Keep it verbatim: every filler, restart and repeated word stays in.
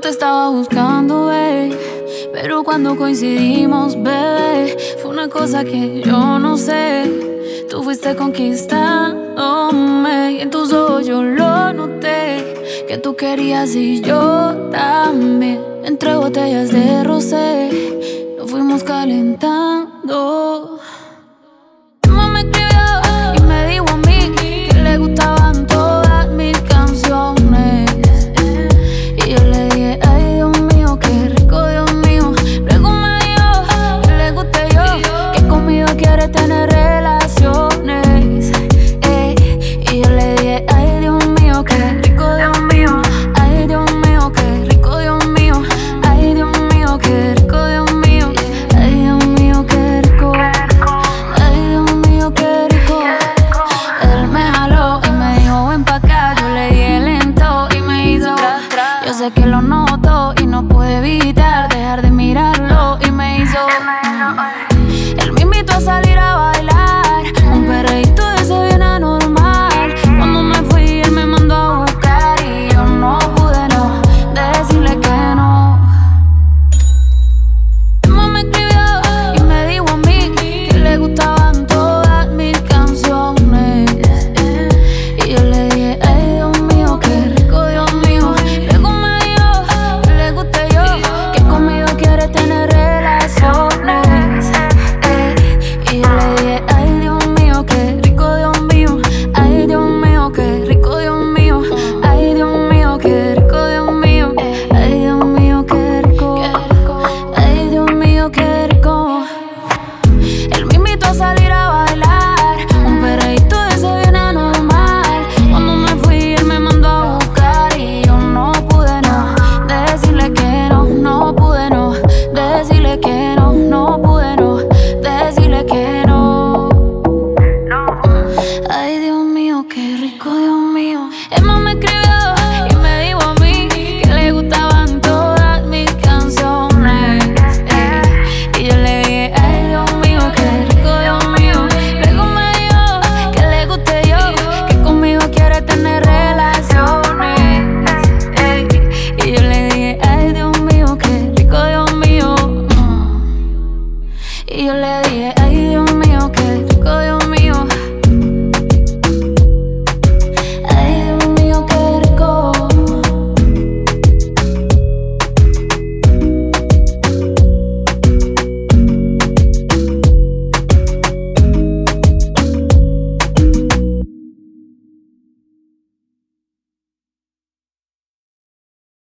te estaba buscando, babe, pero cuando coincidimos, bebé, fue una cosa que yo no sé. Tú fuiste conquistándome y en tus ojos yo lo noté, que tú querías y yo también. Entre botellas de rosé nos fuimos calentando. Tu mamá me escribió y me dijo a mí que le gustaban todas mis canciones. Y yo le dije, ay Dios mío, qué rico, Dios mío. Luego me dijo que le guste yo, que conmigo quiere tener relaciones. Ey, y yo le dije, ay Dios mío, qué rico, Dios mío. Ay Dios mío, qué rico, Dios mío. Ay Dios mío, qué rico, Dios mío. Ay Dios mío, qué rico. Ay Dios mío, qué rico. Él me jaló y me dijo, ven pa' acá. Yo le dije lento y me hizo. Yo sé que lo noto y no pude evitar dejar de mirarlo y me hizo. Él me invitó a salir a bailar, un perreíto de ese bien anormal. Cuando me fui él me mandó a buscar y yo no pude no decirle que no. Mi mamá me escribió y me dijo a mí que le gustaban todas mis canciones. Y yo le dije, ay Dios mío, qué rico, Dios mío. Luego me dijo que le guste yo, que conmigo quiere tener relaciones. Ey, y yo le dije, ay Dios mío, qué rico, Dios mío. Ay Dios mío, qué rico, Dios mío. Ay Dios mío, qué rico, Dios mío. Ay Dios mío, qué rico. Ay Dios mío, qué rico. Él me invitó a salir a bailar, un perreíto de ese bien anormal. Cuando me fui él me mandó a buscar y yo no pude no decirle que no, no pude no decirle que no, no pude no decirle que no. Ay Dios mío, qué rico, Dios mío. Emma me escribió y me dijo a mí que le gustaban todas mis canciones. Ey, y yo le dije, ay Dios mío, qué rico, Dios mío. Luego me dijo que le guste yo, que conmigo quiere tener relaciones. Ey, y yo le dije, ay Dios mío, qué rico, Dios mío. Y yo le dije, ay Dios mío, qué